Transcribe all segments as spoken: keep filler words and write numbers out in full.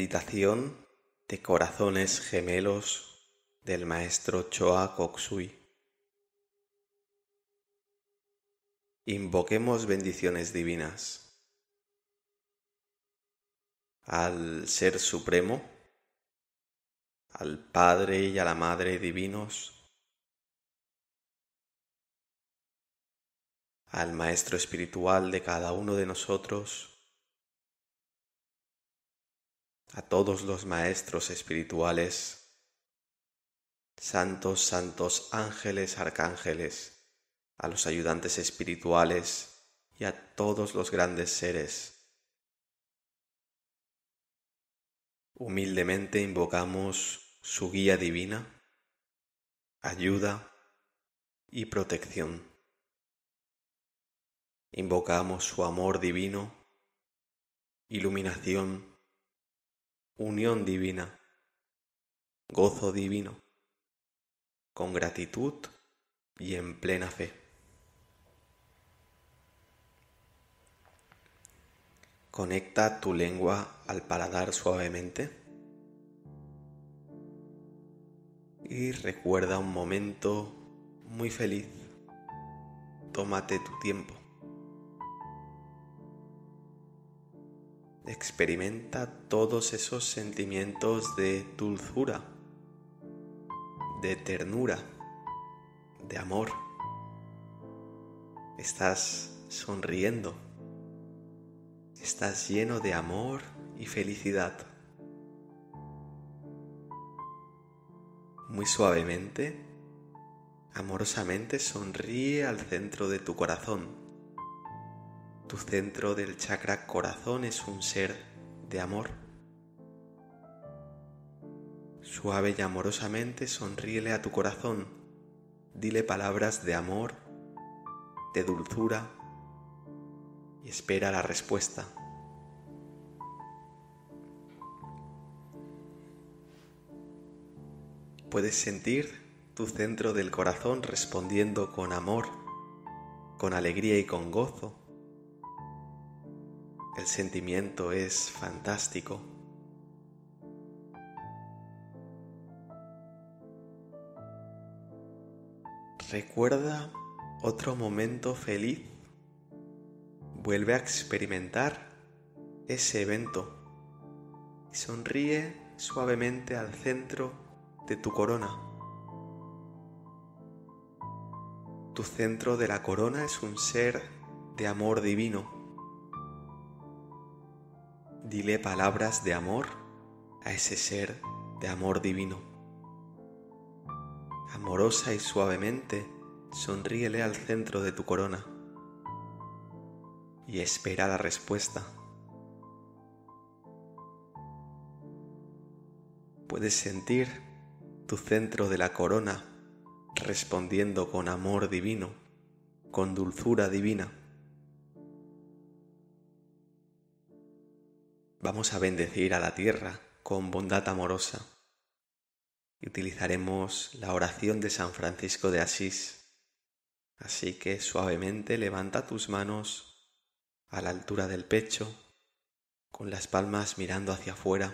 Meditación de corazones gemelos del maestro Choa Koksui. Invoquemos bendiciones divinas al Ser Supremo, al Padre y a la Madre divinos, al Maestro espiritual de cada uno de nosotros, a todos los maestros espirituales, santos, santos, ángeles, arcángeles, a los ayudantes espirituales y a todos los grandes seres. Humildemente invocamos su guía divina, ayuda y protección. Invocamos su amor divino, iluminación, unión divina, gozo divino, con gratitud y en plena fe. Conecta tu lengua al paladar suavemente y recuerda un momento muy feliz. Tómate tu tiempo. Experimenta todos esos sentimientos de dulzura, de ternura, de amor. Estás sonriendo. Estás lleno de amor y felicidad. Muy suavemente, amorosamente sonríe al centro de tu corazón. Tu centro del chakra corazón es un ser de amor. Suave y amorosamente sonríele a tu corazón. Dile palabras de amor, de dulzura y espera la respuesta. Puedes sentir tu centro del corazón respondiendo con amor, con alegría y con gozo. El sentimiento es fantástico. Recuerda otro momento feliz. Vuelve a experimentar ese evento y sonríe suavemente al centro de tu corona. Tu centro de la corona es un ser de amor divino. Dile palabras de amor a ese ser de amor divino. Amorosa y suavemente sonríele al centro de tu corona y espera la respuesta. Puedes sentir tu centro de la corona respondiendo con amor divino, con dulzura divina. Vamos a bendecir a la tierra con bondad amorosa y utilizaremos la oración de San Francisco de Asís. Así que suavemente levanta tus manos a la altura del pecho, con las palmas mirando hacia afuera.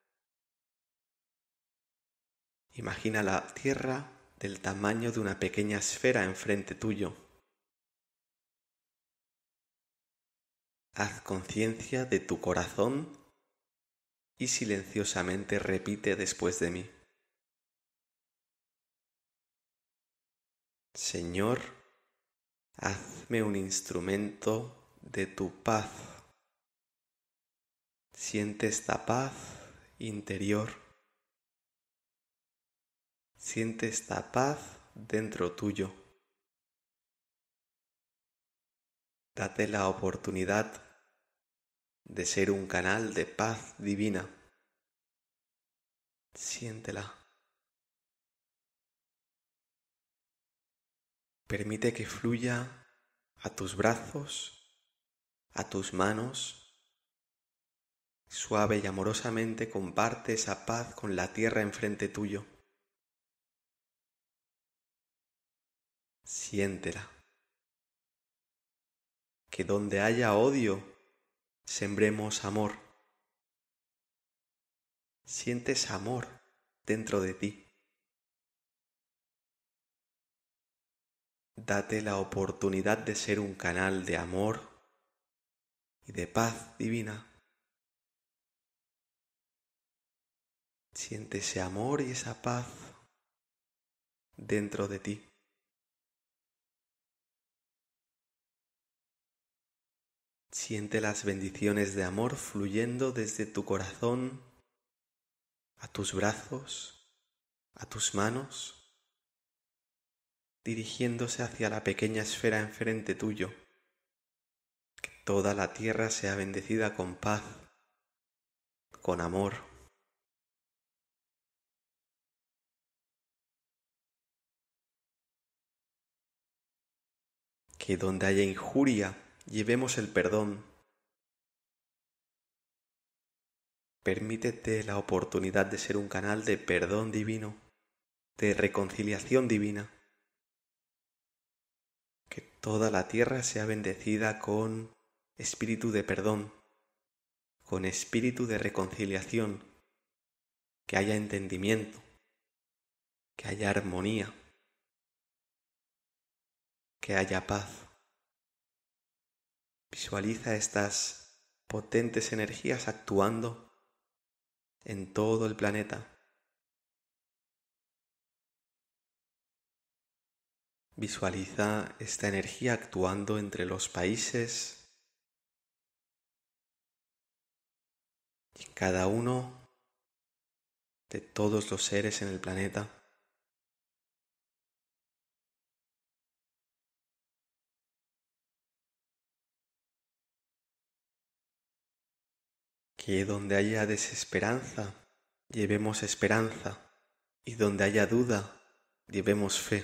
Imagina la tierra del tamaño de una pequeña esfera enfrente tuyo. Haz conciencia de tu corazón y silenciosamente repite después de mí. Señor, hazme un instrumento de tu paz. Siente esta paz interior. Siente esta paz dentro tuyo. Date la oportunidad de ser un canal de paz divina. Siéntela. Permite que fluya a tus brazos, a tus manos. Suave y amorosamente comparte esa paz con la tierra enfrente tuyo. Siéntela. Que donde haya odio, sembremos amor. Sientes amor dentro de ti. Date la oportunidad de ser un canal de amor y de paz divina. Siente ese amor y esa paz dentro de ti. Siente las bendiciones de amor fluyendo desde tu corazón a tus brazos, a tus manos, dirigiéndose hacia la pequeña esfera enfrente tuyo. Que toda la tierra sea bendecida con paz, con amor. Que donde haya injuria, llevemos el perdón. Permítete la oportunidad de ser un canal de perdón divino, de reconciliación divina. Que toda la tierra sea bendecida con espíritu de perdón, con espíritu de reconciliación, que haya entendimiento, que haya armonía, que haya paz. Visualiza estas potentes energías actuando en todo el planeta. Visualiza esta energía actuando entre los países y en cada uno de todos los seres en el planeta. Que donde haya desesperanza, llevemos esperanza, y donde haya duda, llevemos fe.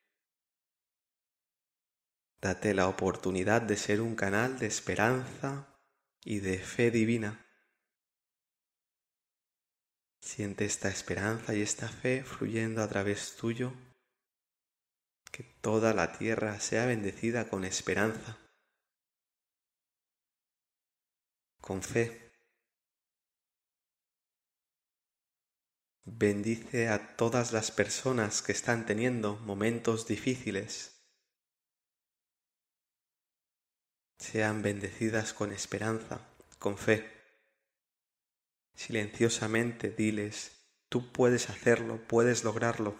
Date la oportunidad de ser un canal de esperanza y de fe divina. Siente esta esperanza y esta fe fluyendo a través tuyo. Que toda la tierra sea bendecida con esperanza, con fe. Bendice a todas las personas que están teniendo momentos difíciles. Sean bendecidas con esperanza, con fe. Silenciosamente diles, tú puedes hacerlo, puedes lograrlo.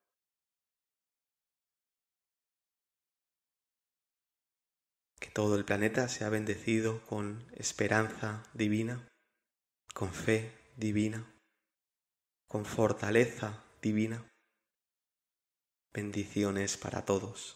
Que todo el planeta sea bendecido con esperanza divina, con fe divina, con fortaleza divina. Bendiciones para todos.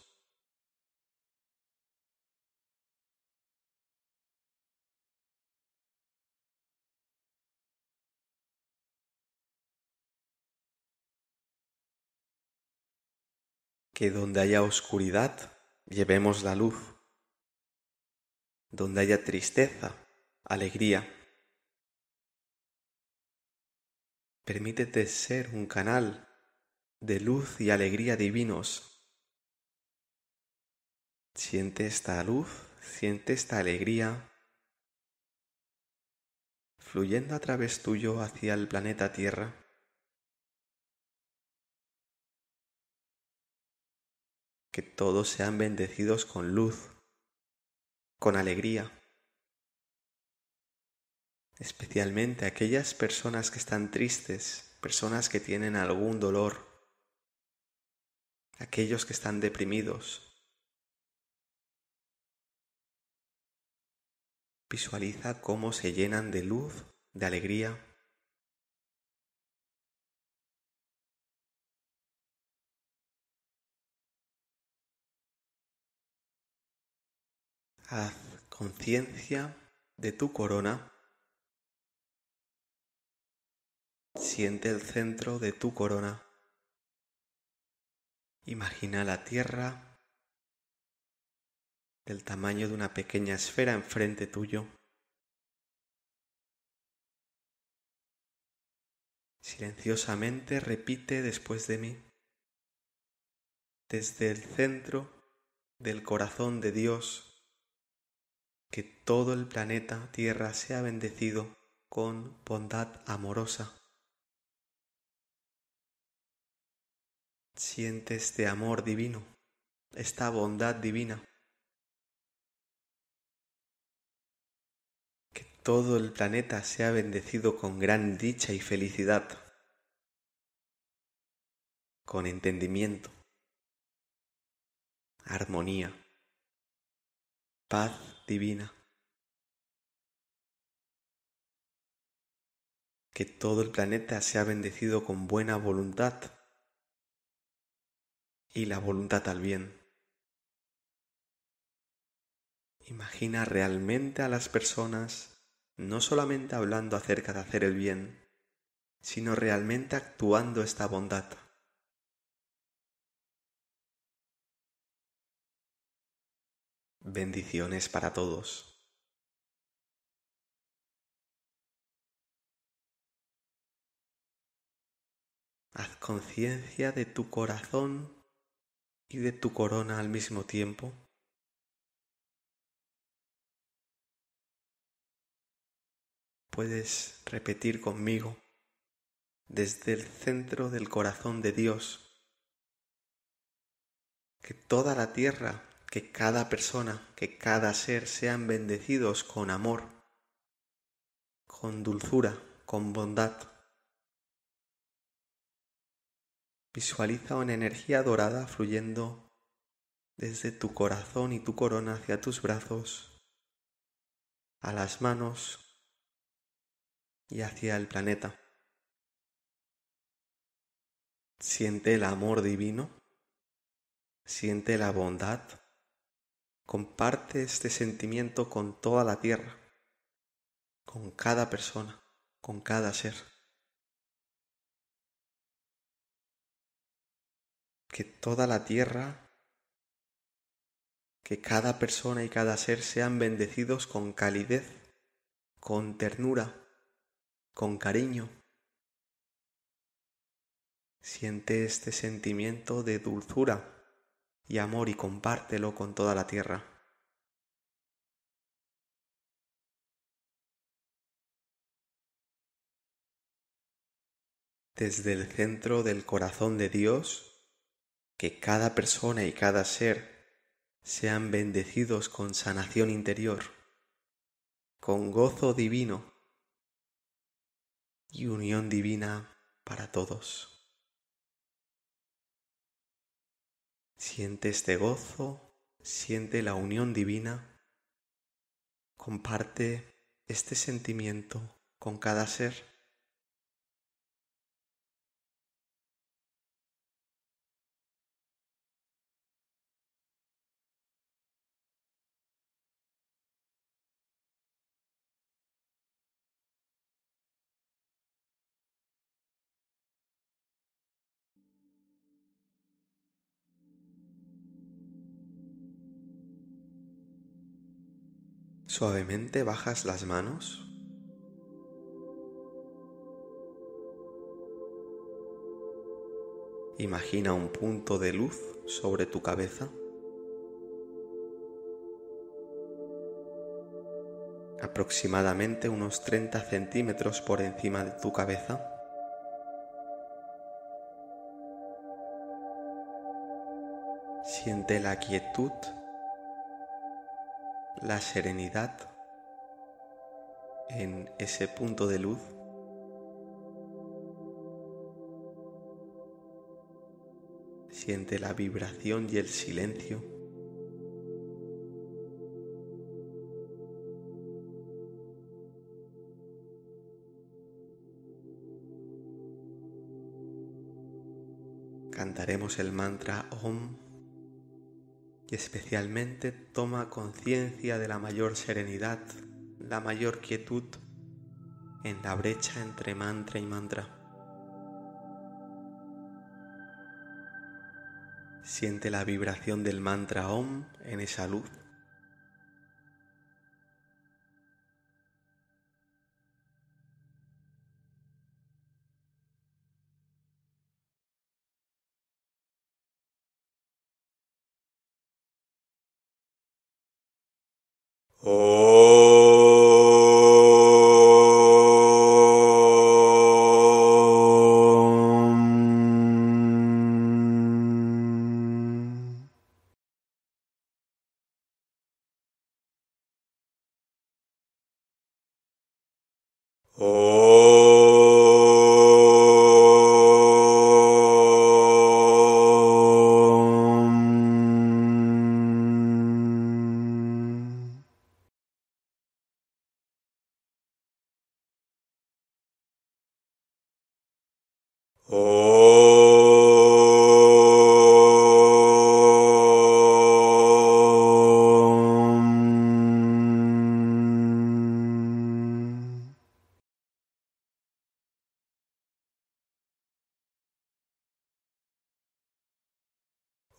Que donde haya oscuridad, llevemos la luz. Donde haya tristeza, alegría. Permítete ser un canal de luz y alegría divinos. Siente esta luz, siente esta alegría fluyendo a través tuyo hacia el planeta Tierra. Que todos sean bendecidos con luz, con alegría. Especialmente aquellas personas que están tristes, personas que tienen algún dolor, aquellos que están deprimidos. Visualiza cómo se llenan de luz, de alegría. Haz conciencia de tu corona. Siente el centro de tu corona. Imagina la tierra del tamaño de una pequeña esfera enfrente tuyo. Silenciosamente repite después de mí. Desde el centro del corazón de Dios, que todo el planeta Tierra sea bendecido con bondad amorosa. Siente este amor divino, esta bondad divina. Que todo el planeta sea bendecido con gran dicha y felicidad, con entendimiento, armonía, paz divina. Que todo el planeta sea bendecido con buena voluntad y la voluntad al bien. Imagina realmente a las personas no solamente hablando acerca de hacer el bien, sino realmente actuando esta bondad. Bendiciones para todos. Haz conciencia de tu corazón y de tu corona al mismo tiempo. Puedes repetir conmigo desde el centro del corazón de Dios que toda la tierra, que cada persona, que cada ser sean bendecidos con amor, con dulzura, con bondad. Visualiza una energía dorada fluyendo desde tu corazón y tu corona hacia tus brazos, a las manos y hacia el planeta. Siente el amor divino, siente la bondad, comparte este sentimiento con toda la tierra, con cada persona, con cada ser. Que toda la tierra, que cada persona y cada ser sean bendecidos con calidez, con ternura, con cariño. Siente este sentimiento de dulzura y amor y compártelo con toda la tierra. Desde el centro del corazón de Dios, que cada persona y cada ser sean bendecidos con sanación interior, con gozo divino y unión divina para todos. Siente este gozo, siente la unión divina, comparte este sentimiento con cada ser. Suavemente bajas las manos. Imagina un punto de luz sobre tu cabeza. Aproximadamente unos treinta centímetros por encima de tu cabeza. Siente la quietud, la serenidad en ese punto de luz. Siente la vibración y el silencio. Cantaremos el mantra Om y especialmente toma conciencia de la mayor serenidad, la mayor quietud en la brecha entre mantra y mantra. Siente la vibración del mantra Om en esa luz. Om.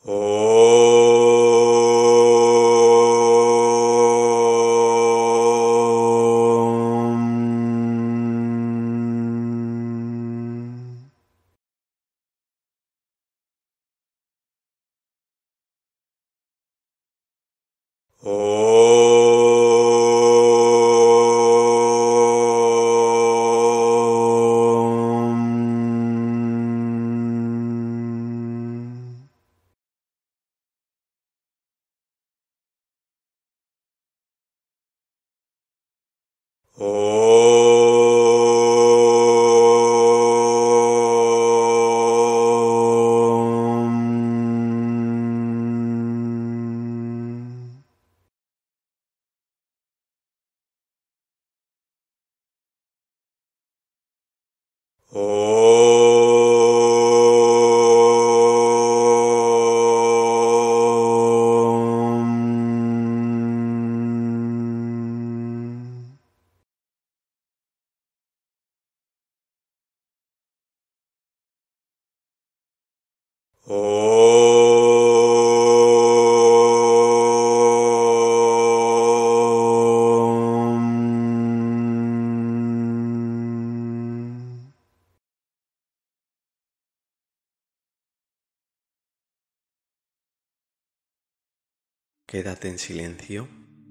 Quédate en silencio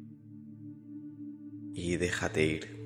y déjate ir.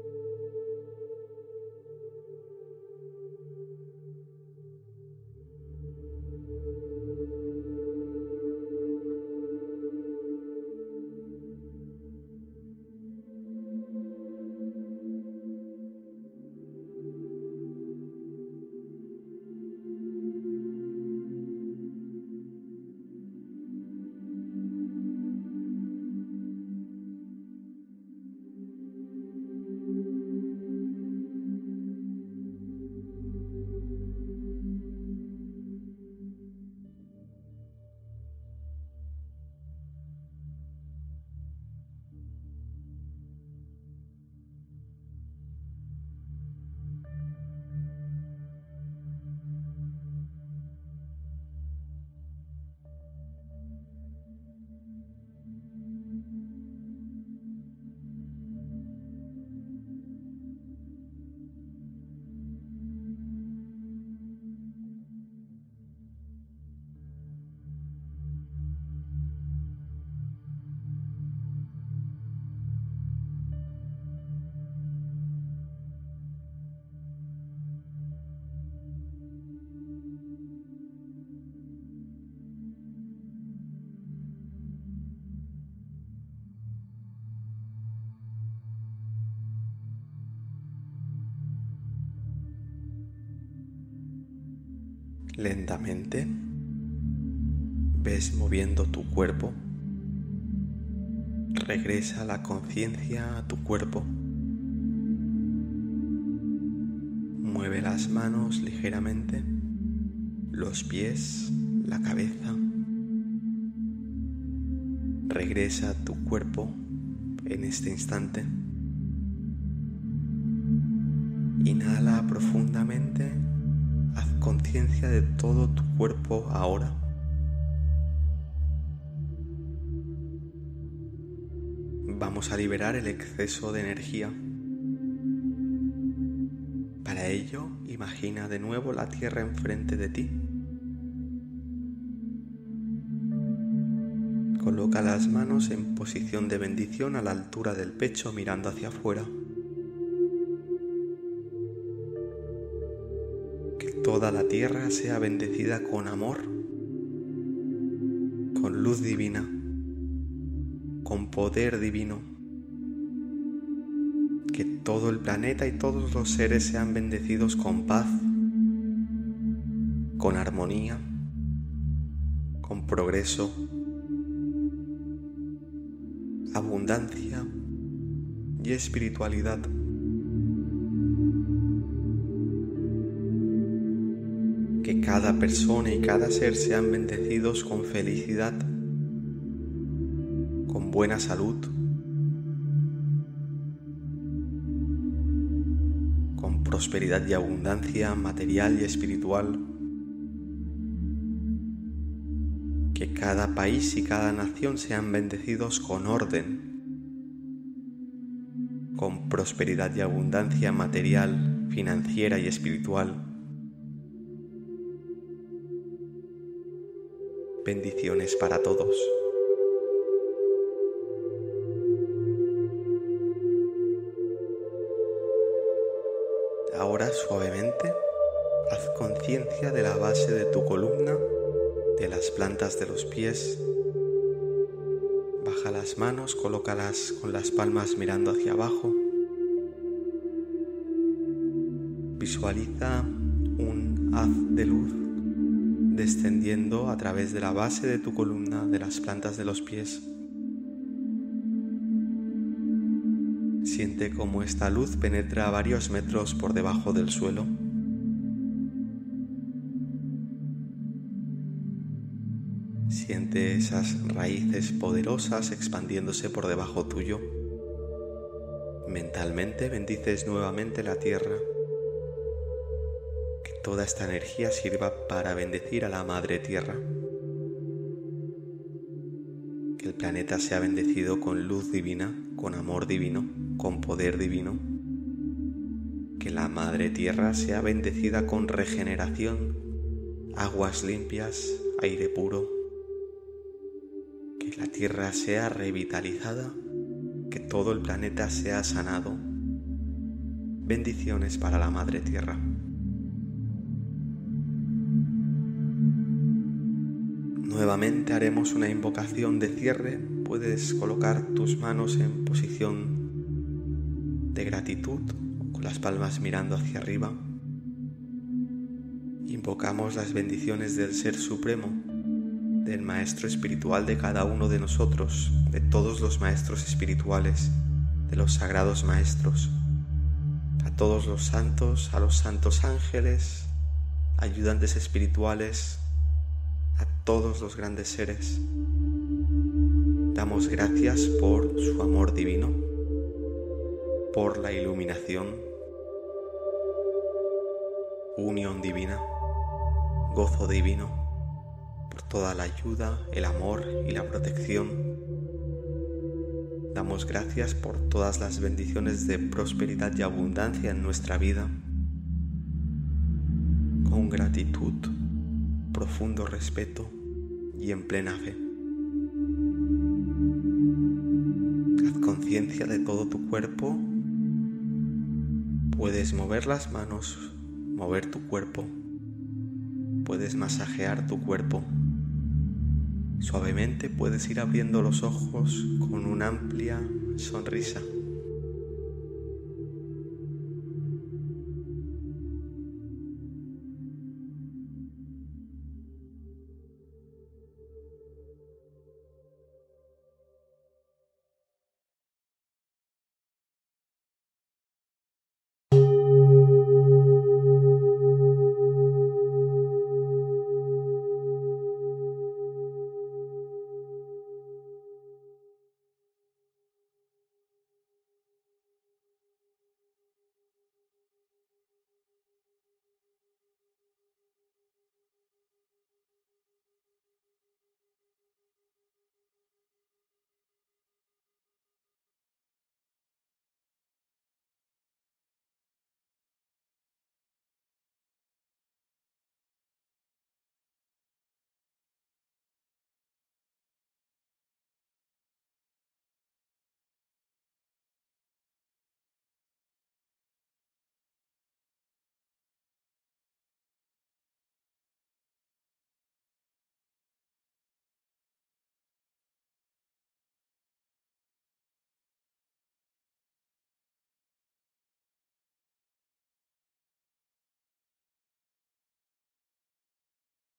Lentamente ves moviendo tu cuerpo. Regresa la conciencia a tu cuerpo. Mueve las manos ligeramente, los pies, la cabeza. Regresa a tu cuerpo en este instante. Inhala profundamente. Haz conciencia de todo tu cuerpo ahora. Vamos a liberar el exceso de energía. Para ello, imagina de nuevo la tierra enfrente de ti. Coloca las manos en posición de bendición a la altura del pecho, mirando hacia afuera. Toda la tierra sea bendecida con amor, con luz divina, con poder divino. Que todo el planeta y todos los seres sean bendecidos con paz, con armonía, con progreso, abundancia y espiritualidad. Que cada persona y cada ser sean bendecidos con felicidad, con buena salud, con prosperidad y abundancia material y espiritual. Que cada país y cada nación sean bendecidos con orden, con prosperidad y abundancia material, financiera y espiritual. Bendiciones para todos. Ahora suavemente haz conciencia de la base de tu columna, de las plantas de los pies. Baja las manos, colócalas con las palmas mirando hacia abajo. Visualiza un haz de luz descendiendo a través de la base de tu columna, de las plantas de los pies. Siente cómo esta luz penetra varios metros por debajo del suelo. Siente esas raíces poderosas expandiéndose por debajo tuyo. Mentalmente bendices nuevamente la tierra. Que toda esta energía sirva para bendecir a la Madre Tierra. Que el planeta sea bendecido con luz divina, con amor divino, con poder divino. Que la Madre Tierra sea bendecida con regeneración, aguas limpias, aire puro. Que la Tierra sea revitalizada, que todo el planeta sea sanado. Bendiciones para la Madre Tierra. Nuevamente haremos una invocación de cierre. Puedes colocar tus manos en posición de gratitud, con las palmas mirando hacia arriba. Invocamos las bendiciones del Ser Supremo, del Maestro Espiritual de cada uno de nosotros, de todos los Maestros Espirituales, de los Sagrados Maestros, a todos los santos, a los santos ángeles, ayudantes espirituales, a todos los grandes seres. Damos gracias por su amor divino, por la iluminación, unión divina, gozo divino, por toda la ayuda, el amor y la protección. Damos gracias por todas las bendiciones de prosperidad y abundancia en nuestra vida. Con gratitud, profundo respeto y en plena fe. Haz conciencia de todo tu cuerpo. Puedes mover las manos, mover tu cuerpo. Puedes masajear tu cuerpo. Suavemente puedes ir abriendo los ojos con una amplia sonrisa.